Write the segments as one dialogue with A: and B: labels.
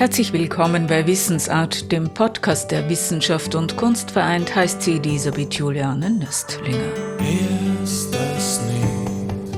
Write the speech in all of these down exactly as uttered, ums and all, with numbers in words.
A: Herzlich willkommen bei Wissensart, dem Podcast, der Wissenschaft und Kunst vereint, heißt sie Elisabeth Juliane Nöstlinger.
B: Ist das nicht,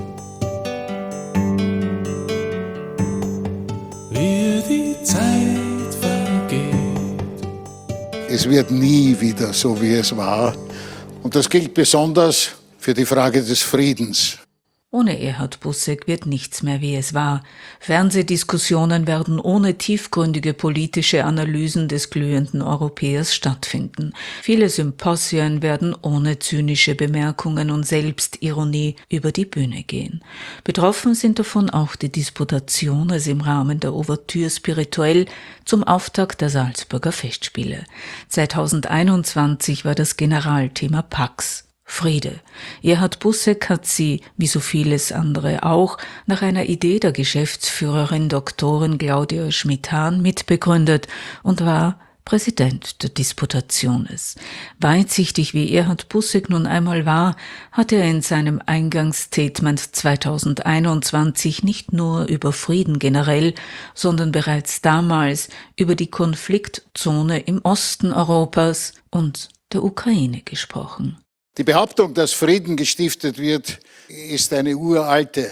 B: wie die Zeit vergeht?
C: Es wird nie wieder so, wie es war. Und das gilt besonders für die Frage des Friedens.
A: Ohne Erhard Busseck wird nichts mehr, wie es war. Fernsehdiskussionen werden ohne tiefgründige politische Analysen des glühenden Europäers stattfinden. Viele Symposien werden ohne zynische Bemerkungen und Selbstironie über die Bühne gehen. Betroffen sind davon auch die Disputationes im Rahmen der Ouverture spirituelle zum Auftakt der Salzburger Festspiele. zweitausendeinundzwanzig war das Generalthema Pax. Friede. Erhard Busseck hat sie, wie so vieles andere auch, nach einer Idee der Geschäftsführerin Doktorin Claudia Schmidt-Hahn mitbegründet und war Präsident der Disputationes. Weitsichtig wie Erhard Busseck nun einmal war, hat er in seinem Eingangsstatement zweitausendeinundzwanzig nicht nur über Frieden generell, sondern bereits damals über die Konfliktzone im Osten Europas und der Ukraine gesprochen.
C: Die Behauptung, dass Frieden gestiftet wird, ist eine uralte.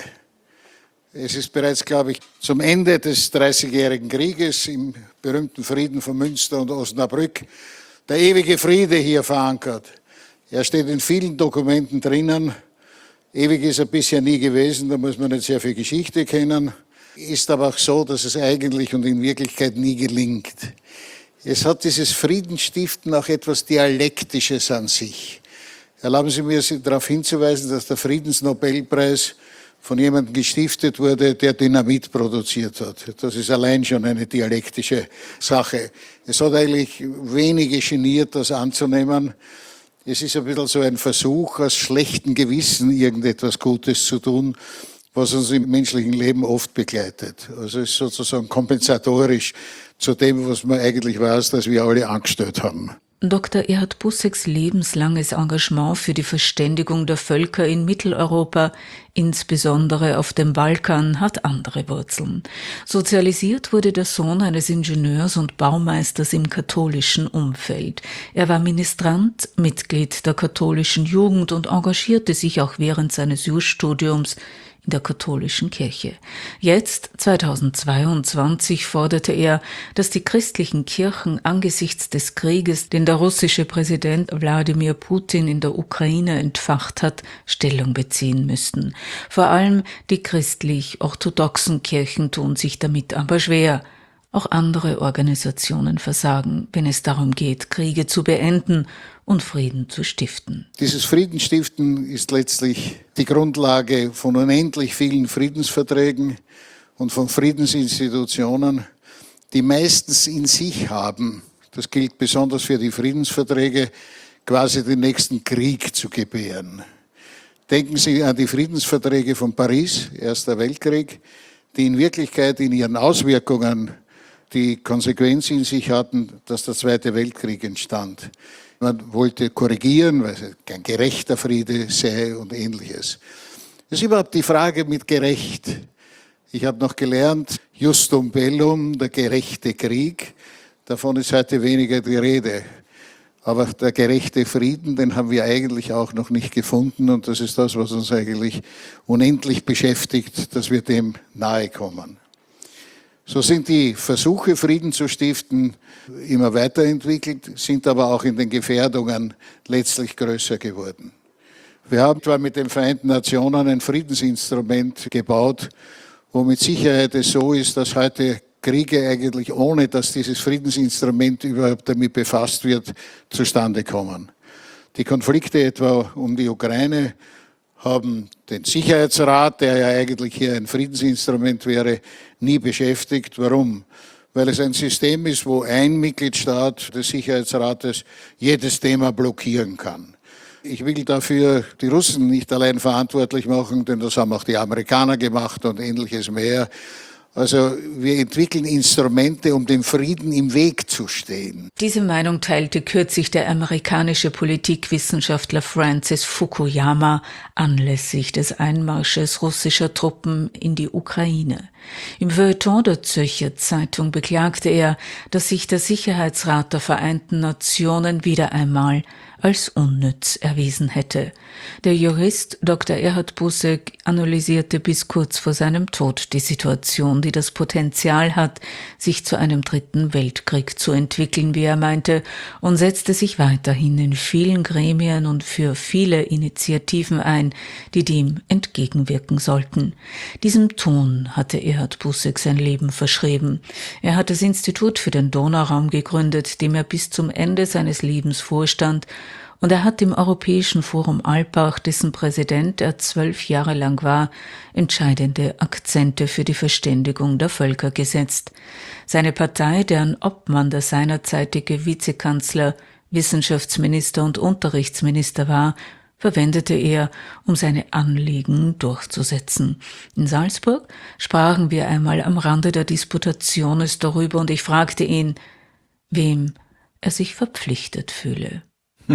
C: Es ist bereits, glaube ich, zum Ende des Dreißigjährigen Krieges im berühmten Frieden von Münster und Osnabrück der ewige Friede hier verankert. Er steht in vielen Dokumenten drinnen. Ewig ist er bisher nie gewesen, da muss man nicht sehr viel Geschichte kennen. Ist aber auch so, dass es eigentlich und in Wirklichkeit nie gelingt. Es hat dieses Friedensstiften auch etwas Dialektisches an sich. Erlauben Sie mir, Sie darauf hinzuweisen, dass der Friedensnobelpreis von jemandem gestiftet wurde, der Dynamit produziert hat. Das ist allein schon eine dialektische Sache. Es hat eigentlich wenige geniert, das anzunehmen. Es ist ein bisschen so ein Versuch, aus schlechtem Gewissen irgendetwas Gutes zu tun, was uns im menschlichen Leben oft begleitet. Also es ist sozusagen kompensatorisch zu dem, was man eigentlich weiß, dass wir alle angestellt haben.
A: Doktor Erhard Bussecks lebenslanges Engagement für die Verständigung der Völker in Mitteleuropa, insbesondere auf dem Balkan, hat andere Wurzeln. Sozialisiert wurde der Sohn eines Ingenieurs und Baumeisters im katholischen Umfeld. Er war Ministrant, Mitglied der katholischen Jugend und engagierte sich auch während seines Jurstudiums in der katholischen Kirche. Jetzt, zweitausendzweiundzwanzig, forderte er, dass die christlichen Kirchen angesichts des Krieges, den der russische Präsident Wladimir Putin in der Ukraine entfacht hat, Stellung beziehen müssten. Vor allem die christlich-orthodoxen Kirchen tun sich damit aber schwer. Auch andere Organisationen versagen, wenn es darum geht, Kriege zu beenden und Frieden zu stiften.
C: Dieses Friedensstiften ist letztlich die Grundlage von unendlich vielen Friedensverträgen und von Friedensinstitutionen, die meistens in sich haben, das gilt besonders für die Friedensverträge, quasi den nächsten Krieg zu gebären. Denken Sie an die Friedensverträge von Paris, Erster Weltkrieg, die in Wirklichkeit in ihren Auswirkungen die Konsequenz in sich hatten, dass der Zweite Weltkrieg entstand. Man wollte korrigieren, weil es kein gerechter Friede sei und Ähnliches. Das ist überhaupt die Frage mit gerecht. Ich habe noch gelernt, Justum Bellum, der gerechte Krieg, davon ist heute weniger die Rede. Aber der gerechte Frieden, den haben wir eigentlich auch noch nicht gefunden und das ist das, was uns eigentlich unendlich beschäftigt, dass wir dem nahe kommen. So sind die Versuche, Frieden zu stiften, immer weiterentwickelt, sind aber auch in den Gefährdungen letztlich größer geworden. Wir haben zwar mit den Vereinten Nationen ein Friedensinstrument gebaut, wo mit Sicherheit es so ist, dass heute Kriege eigentlich, ohne dass dieses Friedensinstrument überhaupt damit befasst wird, zustande kommen. Die Konflikte etwa um die Ukraine haben den Sicherheitsrat, der ja eigentlich hier ein Friedensinstrument wäre, nie beschäftigt. Warum? Weil es ein System ist, wo ein Mitgliedstaat des Sicherheitsrates jedes Thema blockieren kann. Ich will dafür die Russen nicht allein verantwortlich machen, denn das haben auch die Amerikaner gemacht und Ähnliches mehr. Also wir entwickeln Instrumente, um dem Frieden im Weg zu stehen.
A: Diese Meinung teilte kürzlich der amerikanische Politikwissenschaftler Francis Fukuyama anlässlich des Einmarsches russischer Truppen in die Ukraine. Im Feuilleton der Zürcher Zeitung beklagte er, dass sich der Sicherheitsrat der Vereinten Nationen wieder einmal als unnütz erwiesen hätte. Der Jurist Doktor Erhard Busseck analysierte bis kurz vor seinem Tod die Situation, die das Potenzial hat, sich zu einem dritten Weltkrieg zu entwickeln, wie er meinte, und setzte sich weiterhin in vielen Gremien und für viele Initiativen ein, die dem entgegenwirken sollten. Diesem Ton hatte Erhard Busseck sein Leben verschrieben. Er hat das Institut für den Donauraum gegründet, dem er bis zum Ende seines Lebens vorstand, und er hat im Europäischen Forum Alpbach, dessen Präsident er zwölf Jahre lang war, entscheidende Akzente für die Verständigung der Völker gesetzt. Seine Partei, deren Obmann der seinerzeitige Vizekanzler, Wissenschaftsminister und Unterrichtsminister war, verwendete er, um seine Anliegen durchzusetzen. In Salzburg sprachen wir einmal am Rande der Disputationes darüber und ich fragte ihn, wem er sich verpflichtet fühle.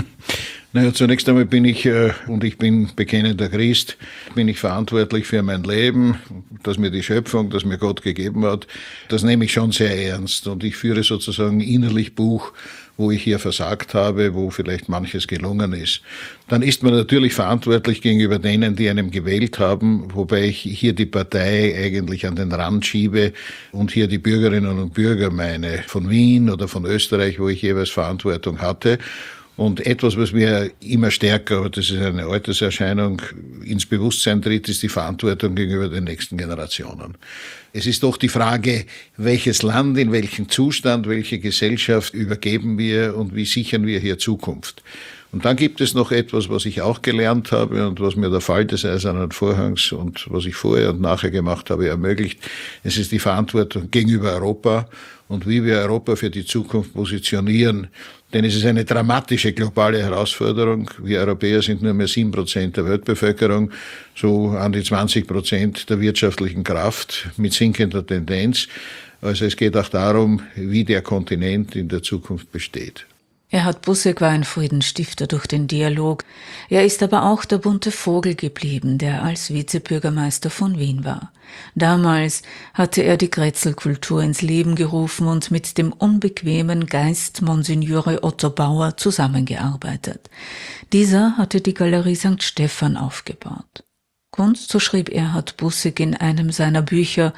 D: Naja, zunächst einmal bin ich, äh, und ich bin bekennender Christ, bin ich verantwortlich für mein Leben, das mir die Schöpfung, das mir Gott gegeben hat. Das nehme ich schon sehr ernst und ich führe sozusagen innerlich Buch, wo ich hier versagt habe, wo vielleicht manches gelungen ist. Dann ist man natürlich verantwortlich gegenüber denen, die einem gewählt haben, wobei ich hier die Partei eigentlich an den Rand schiebe und hier die Bürgerinnen und Bürger meine, von Wien oder von Österreich, wo ich jeweils Verantwortung hatte. Und etwas, was mir immer stärker, aber das ist eine Alterserscheinung, ins Bewusstsein tritt, ist die Verantwortung gegenüber den nächsten Generationen. Es ist doch die Frage, welches Land, in welchem Zustand, welche Gesellschaft übergeben wir und wie sichern wir hier Zukunft. Und dann gibt es noch etwas, was ich auch gelernt habe und was mir der Fall des Eisernen Vorhangs und was ich vorher und nachher gemacht habe ermöglicht. Es ist die Verantwortung gegenüber Europa und wie wir Europa für die Zukunft positionieren. Denn es ist eine dramatische globale Herausforderung. Wir Europäer sind nur mehr sieben Prozent der Weltbevölkerung, so an die zwanzig Prozent der wirtschaftlichen Kraft mit sinkender Tendenz. Also es geht auch darum, wie der Kontinent in der Zukunft besteht.
A: Erhard Busseck war ein Friedensstifter durch den Dialog. Er ist aber auch der bunte Vogel geblieben, der als Vizebürgermeister von Wien war. Damals hatte er die Grätzelkultur ins Leben gerufen und mit dem unbequemen Geist Monsignore Otto Bauer zusammengearbeitet. Dieser hatte die Galerie Sankt Stephan aufgebaut. Kunst, so schrieb Erhard Busseck in einem seiner Bücher,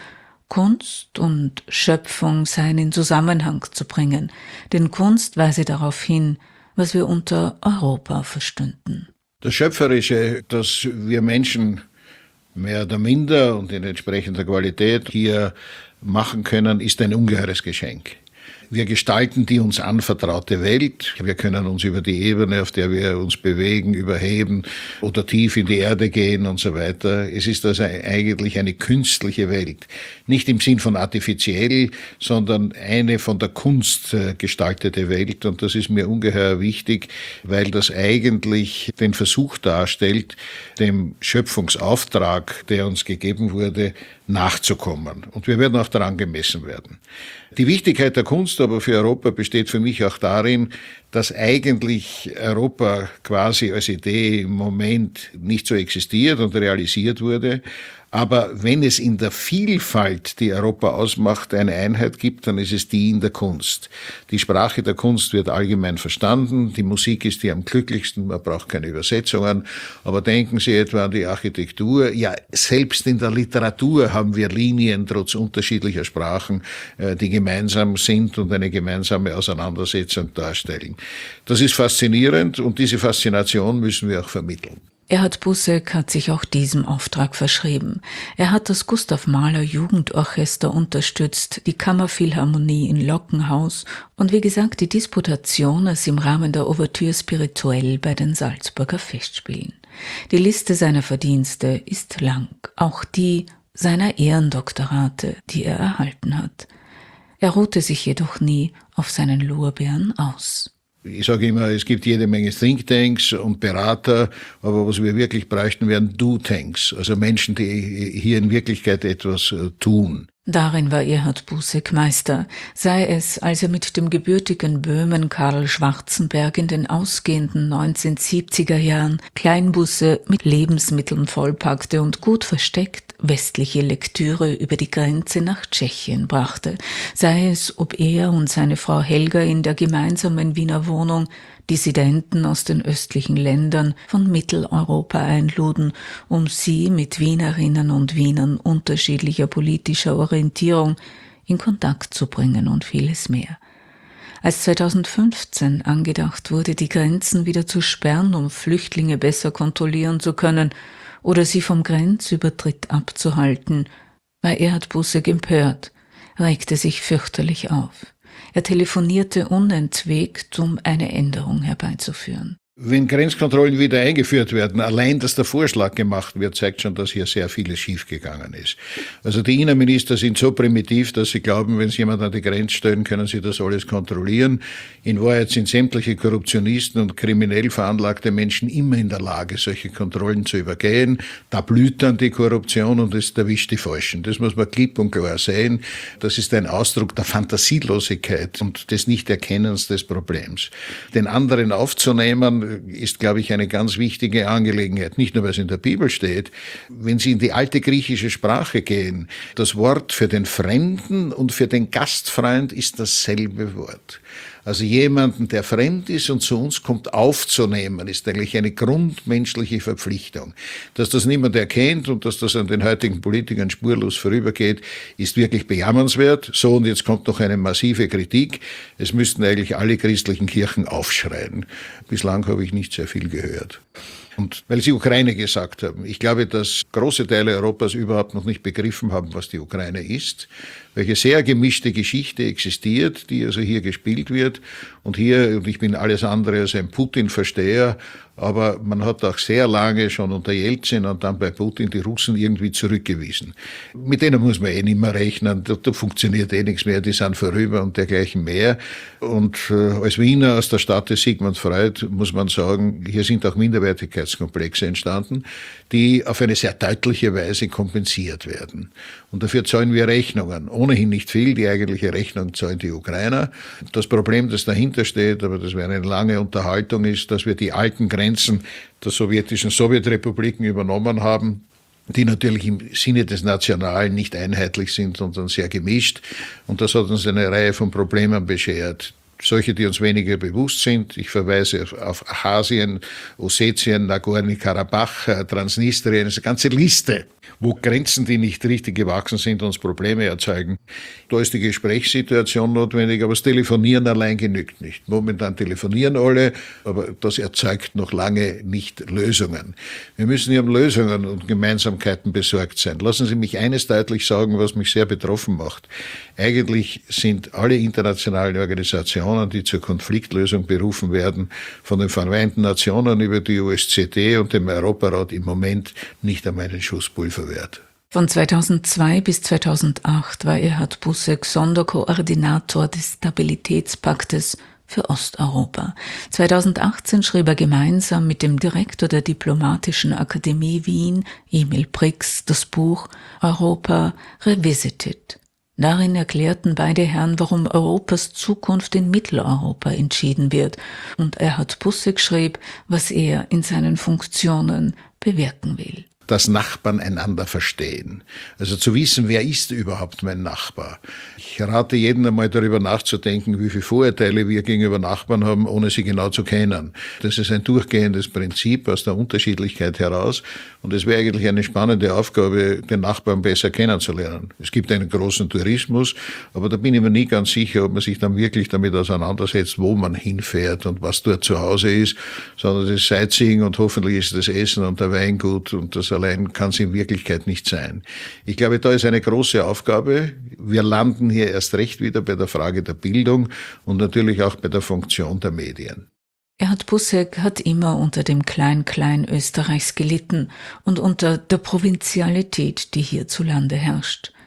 A: Kunst und Schöpfung seien in Zusammenhang zu bringen, denn Kunst weise darauf hin, was wir unter Europa verstünden.
D: Das Schöpferische, das wir Menschen mehr oder minder und in entsprechender Qualität hier machen können, ist ein ungeheures Geschenk. Wir gestalten die uns anvertraute Welt. Wir können uns über die Ebene, auf der wir uns bewegen, überheben oder tief in die Erde gehen und so weiter. Es ist also eigentlich eine künstliche Welt. Nicht im Sinn von artifiziell, sondern eine von der Kunst gestaltete Welt. Und das ist mir ungeheuer wichtig, weil das eigentlich den Versuch darstellt, dem Schöpfungsauftrag, der uns gegeben wurde, nachzukommen. Und wir werden auch daran gemessen werden. Die Wichtigkeit der Kunst aber für Europa besteht für mich auch darin, dass eigentlich Europa quasi als Idee im Moment nicht so existiert und realisiert wurde. Aber wenn es in der Vielfalt, die Europa ausmacht, eine Einheit gibt, dann ist es die in der Kunst. Die Sprache der Kunst wird allgemein verstanden. Die Musik ist die am glücklichsten. Man braucht keine Übersetzungen. Aber denken Sie etwa an die Architektur. Ja, selbst in der Literatur haben wir Linien trotz unterschiedlicher Sprachen, die gemeinsam sind und eine gemeinsame Auseinandersetzung darstellen. Das ist faszinierend und diese Faszination müssen wir auch vermitteln.
A: Erhard Busseck hat sich auch diesem Auftrag verschrieben. Er hat das Gustav Mahler Jugendorchester unterstützt, die Kammerphilharmonie in Lockenhaus und wie gesagt die Disputationes im Rahmen der Ouverture Spirituelle bei den Salzburger Festspielen. Die Liste seiner Verdienste ist lang, auch die seiner Ehrendoktorate, die er erhalten hat. Er ruhte sich jedoch nie auf seinen Lorbeeren aus.
D: Ich sage immer, es gibt jede Menge Thinktanks und Berater, aber was wir wirklich bräuchten, wären Do-Tanks, also Menschen, die hier in Wirklichkeit etwas tun.
A: Darin war Erhard Busseck Meister, sei es, als er mit dem gebürtigen Böhmen Karl Schwarzenberg in den ausgehenden neunzehnhundertsiebziger Jahren Kleinbusse mit Lebensmitteln vollpackte und gut versteckt westliche Lektüre über die Grenze nach Tschechien brachte, sei es, ob er und seine Frau Helga in der gemeinsamen Wiener Wohnung Dissidenten aus den östlichen Ländern von Mitteleuropa einluden, um sie mit Wienerinnen und Wienern unterschiedlicher politischer Orientierung in Kontakt zu bringen und vieles mehr. Als zweitausendfünfzehn angedacht wurde, die Grenzen wieder zu sperren, um Flüchtlinge besser kontrollieren zu können oder sie vom Grenzübertritt abzuhalten, war Erhard Busseck empört, regte sich fürchterlich auf. Er telefonierte unentwegt, um eine Änderung herbeizuführen.
D: Wenn Grenzkontrollen wieder eingeführt werden, allein, dass der Vorschlag gemacht wird, zeigt schon, dass hier sehr vieles schiefgegangen ist. Also die Innenminister sind so primitiv, dass sie glauben, wenn sie jemand an die Grenze stellen, können sie das alles kontrollieren. In Wahrheit sind sämtliche Korruptionisten und kriminell veranlagte Menschen immer in der Lage, solche Kontrollen zu übergehen. Da blüht dann die Korruption und es erwischt die Falschen. Das muss man klipp und klar sehen. Das ist ein Ausdruck der Fantasielosigkeit und des Nichterkennens des Problems. Den anderen aufzunehmen, ist, glaube ich, eine ganz wichtige Angelegenheit. Nicht nur, weil es in der Bibel steht. Wenn Sie in die alte griechische Sprache gehen, das Wort für den Fremden und für den Gastfreund ist dasselbe Wort. Also jemanden, der fremd ist und zu uns kommt, aufzunehmen, ist eigentlich eine grundmenschliche Verpflichtung. Dass das niemand erkennt und dass das an den heutigen Politikern spurlos vorübergeht, ist wirklich bejammernswert. So, und jetzt kommt noch eine massive Kritik. Es müssten eigentlich alle christlichen Kirchen aufschreien. Bislang habe ich nicht sehr viel gehört. Und weil Sie Ukraine gesagt haben, ich glaube, dass große Teile Europas überhaupt noch nicht begriffen haben, was die Ukraine ist, welche sehr gemischte Geschichte existiert, die also hier gespielt wird. Und hier, und ich bin alles andere als ein Putin-Versteher, aber man hat auch sehr lange schon unter Jelzin und dann bei Putin die Russen irgendwie zurückgewiesen. Mit denen muss man eh nicht mehr rechnen, da, da funktioniert eh nichts mehr, die sind vorüber und dergleichen mehr. Und äh, als Wiener aus der Stadt des Sigmund Freud muss man sagen, hier sind auch Minderwertigkeitskomplexe entstanden, die auf eine sehr deutliche Weise kompensiert werden. Und dafür zahlen wir Rechnungen. Ohnehin nicht viel, die eigentliche Rechnung zahlen die Ukrainer. Das Problem, das dahinter steht, aber das wäre eine lange Unterhaltung, ist, dass wir die alten Grenzen der sowjetischen Sowjetrepubliken übernommen haben, die natürlich im Sinne des Nationalen nicht einheitlich sind, sondern sehr gemischt. Und das hat uns eine Reihe von Problemen beschert. Solche, die uns weniger bewusst sind. Ich verweise auf Abchasien, Ossetien, Nagorno-Karabach, Transnistrien, eine ganze Liste, wo Grenzen, die nicht richtig gewachsen sind, uns Probleme erzeugen. Da ist die Gesprächssituation notwendig, aber das Telefonieren allein genügt nicht. Momentan telefonieren alle, aber das erzeugt noch lange nicht Lösungen. Wir müssen hier um Lösungen und Gemeinsamkeiten besorgt sein. Lassen Sie mich eines deutlich sagen, was mich sehr betroffen macht. Eigentlich sind alle internationalen Organisationen, die zur Konfliktlösung berufen werden, von den Vereinten Nationen über die O S Z E und dem Europarat im Moment nicht einmal einen Schuss Pulver wert.
A: Von zweitausendzwei bis zweitausendacht war Erhard Busseck Sonderkoordinator des Stabilitätspaktes für Osteuropa. zweitausendachtzehn schrieb er gemeinsam mit dem Direktor der Diplomatischen Akademie Wien, Emil Brix, das Buch Europa Revisited. Darin erklärten beide Herren, warum Europas Zukunft in Mitteleuropa entschieden wird, und Erhard Busseck schrieb, was er in seinen Funktionen bewirken will.
D: Dass Nachbarn einander verstehen. Also zu wissen, wer ist überhaupt mein Nachbar. Ich rate jedem einmal darüber nachzudenken, wie viele Vorurteile wir gegenüber Nachbarn haben, ohne sie genau zu kennen. Das ist ein durchgehendes Prinzip aus der Unterschiedlichkeit heraus. Und es wäre eigentlich eine spannende Aufgabe, den Nachbarn besser kennenzulernen. Es gibt einen großen Tourismus, aber da bin ich mir nie ganz sicher, ob man sich dann wirklich damit auseinandersetzt, wo man hinfährt und was dort zu Hause ist, sondern das Sightseeing und hoffentlich ist das Essen und der Wein gut und das allein kann es in Wirklichkeit nicht sein. Ich glaube, da ist eine große Aufgabe. Wir landen hier erst recht wieder bei der Frage der Bildung und natürlich auch bei der Funktion der Medien.
A: Erhard Busseck hat immer unter dem Klein-Klein Österreichs gelitten und unter der Provinzialität, die hierzulande herrscht.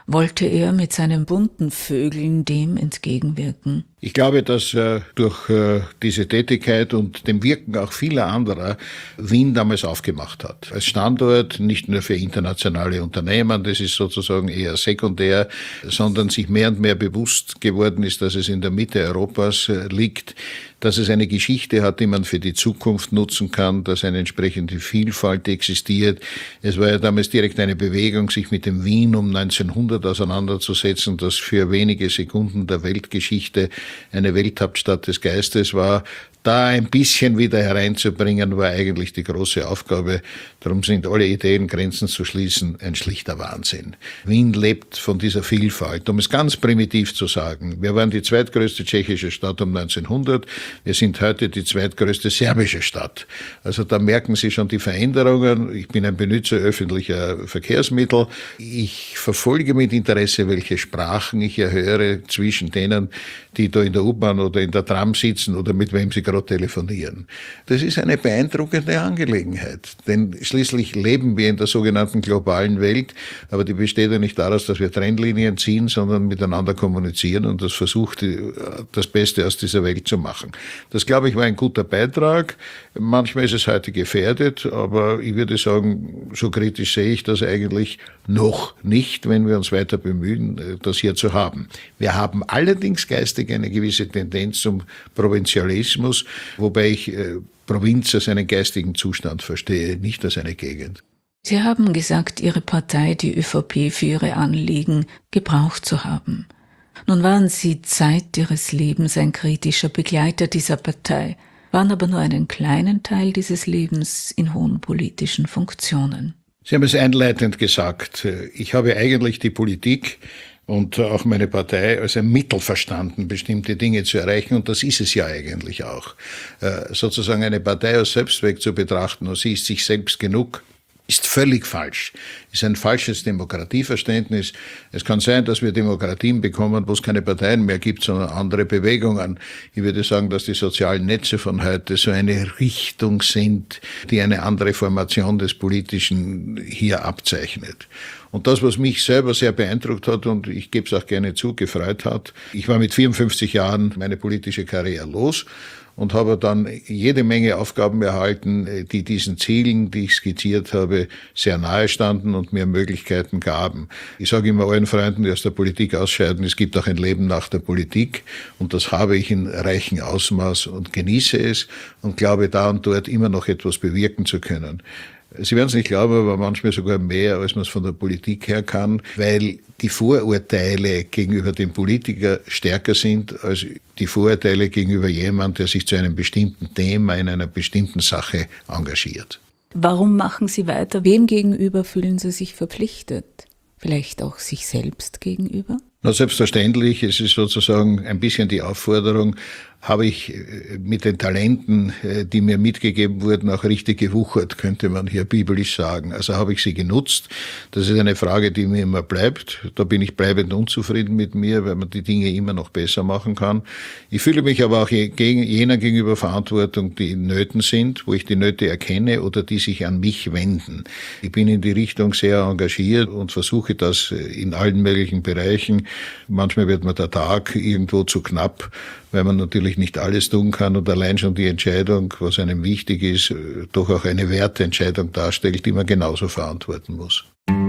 A: Wollte er mit seinen bunten Vögeln dem entgegenwirken?
D: Ich glaube, dass äh, durch äh, diese Tätigkeit und dem Wirken auch vieler anderer Wien damals aufgemacht hat. Als Standort nicht nur für internationale Unternehmen, das ist sozusagen eher sekundär, sondern sich mehr und mehr bewusst geworden ist, dass es in der Mitte Europas äh, liegt, dass es eine Geschichte hat, die man für die Zukunft nutzen kann, dass eine entsprechende Vielfalt existiert. Es war ja damals direkt eine Bewegung, sich mit dem Wien um neunzehnhundert auseinanderzusetzen, das für wenige Sekunden der Weltgeschichte eine Welthauptstadt des Geistes war. Da ein bisschen wieder hereinzubringen, war eigentlich die große Aufgabe. Darum sind alle Ideen, Grenzen zu schließen, ein schlichter Wahnsinn. Wien lebt von dieser Vielfalt. Um es ganz primitiv zu sagen, wir waren die zweitgrößte tschechische Stadt um neunzehnhundert, wir sind heute die zweitgrößte serbische Stadt. Also da merken Sie schon die Veränderungen. Ich bin ein Benutzer öffentlicher Verkehrsmittel. Ich verfolge mit Interesse, welche Sprachen ich erhöre zwischen denen, die da in der U-Bahn oder in der Tram sitzen oder mit wem sie gerade telefonieren. Das ist eine beeindruckende Angelegenheit, denn schließlich leben wir in der sogenannten globalen Welt, aber die besteht ja nicht daraus, dass wir Trennlinien ziehen, sondern miteinander kommunizieren und das versucht, das Beste aus dieser Welt zu machen. Das, glaube ich, war ein guter Beitrag. Manchmal ist es heute gefährdet, aber ich würde sagen, so kritisch sehe ich das eigentlich noch nicht, wenn wir uns weiter bemühen, das hier zu haben. Wir haben allerdings geistig eine gewisse Tendenz zum Provinzialismus, wobei ich äh, Provinz als einen geistigen Zustand verstehe, nicht als eine Gegend.
A: Sie haben gesagt, Ihre Partei, die ÖVP, für Ihre Anliegen gebraucht zu haben. Nun waren Sie Zeit Ihres Lebens ein kritischer Begleiter dieser Partei, waren aber nur einen kleinen Teil dieses Lebens in hohen politischen Funktionen.
D: Sie haben es einleitend gesagt. Ich habe eigentlich die Politik und auch meine Partei als ein Mittel verstanden, bestimmte Dinge zu erreichen. Und das ist es ja eigentlich auch. Äh, sozusagen eine Partei als Selbstzweck zu betrachten, und sie ist sich selbst genug, ist völlig falsch. Ist ein falsches Demokratieverständnis. Es kann sein, dass wir Demokratien bekommen, wo es keine Parteien mehr gibt, sondern andere Bewegungen. Ich würde sagen, dass die sozialen Netze von heute so eine Richtung sind, die eine andere Formation des Politischen hier abzeichnet. Und das, was mich selber sehr beeindruckt hat und ich gebe es auch gerne zu, gefreut hat, ich war mit vierundfünfzig Jahren meine politische Karriere los und habe dann jede Menge Aufgaben erhalten, die diesen Zielen, die ich skizziert habe, sehr nahe standen und mir Möglichkeiten gaben. Ich sage immer allen Freunden, die aus der Politik ausscheiden, es gibt auch ein Leben nach der Politik und das habe ich in reichem Ausmaß und genieße es und glaube da und dort immer noch etwas bewirken zu können. Sie werden es nicht glauben, aber manchmal sogar mehr, als man es von der Politik her kann, weil die Vorurteile gegenüber dem Politiker stärker sind als die Vorurteile gegenüber jemandem, der sich zu einem bestimmten Thema in einer bestimmten Sache engagiert.
A: Warum machen Sie weiter? Wem gegenüber fühlen Sie sich verpflichtet? Vielleicht auch sich selbst gegenüber?
D: Na, selbstverständlich, es ist sozusagen ein bisschen die Aufforderung, habe ich mit den Talenten, die mir mitgegeben wurden, auch richtig gewuchert, könnte man hier biblisch sagen. Also habe ich sie genutzt. Das ist eine Frage, die mir immer bleibt. Da bin ich bleibend unzufrieden mit mir, weil man die Dinge immer noch besser machen kann. Ich fühle mich aber auch gegen, jener gegenüber Verantwortung, die in Nöten sind, wo ich die Nöte erkenne oder die sich an mich wenden. Ich bin in die Richtung sehr engagiert und versuche das in allen möglichen Bereichen. Manchmal wird mir der Tag irgendwo zu knapp, weil man natürlich nicht alles tun kann und allein schon die Entscheidung, was einem wichtig ist, doch auch eine Werteentscheidung darstellt, die man genauso verantworten muss.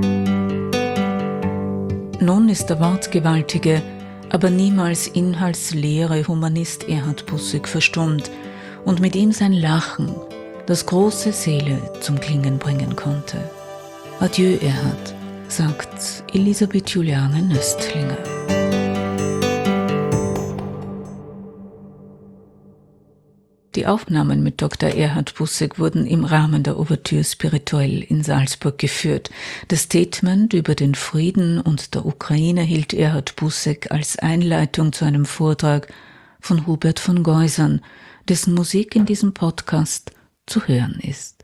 A: Nun ist der wortgewaltige, aber niemals inhaltsleere Humanist Erhard Bussek verstummt und mit ihm sein Lachen, das große Seele zum Klingen bringen konnte. Adieu, Erhard, sagt Elisabeth Juliane Nöstlinger. Die Aufnahmen mit Doktor Erhard Bussek wurden im Rahmen der Ouverture Spirituelle in Salzburg geführt. Das Statement über den Frieden und der Ukraine hielt Erhard Bussek als Einleitung zu einem Vortrag von Hubert von Geusern, dessen Musik in diesem Podcast zu hören ist.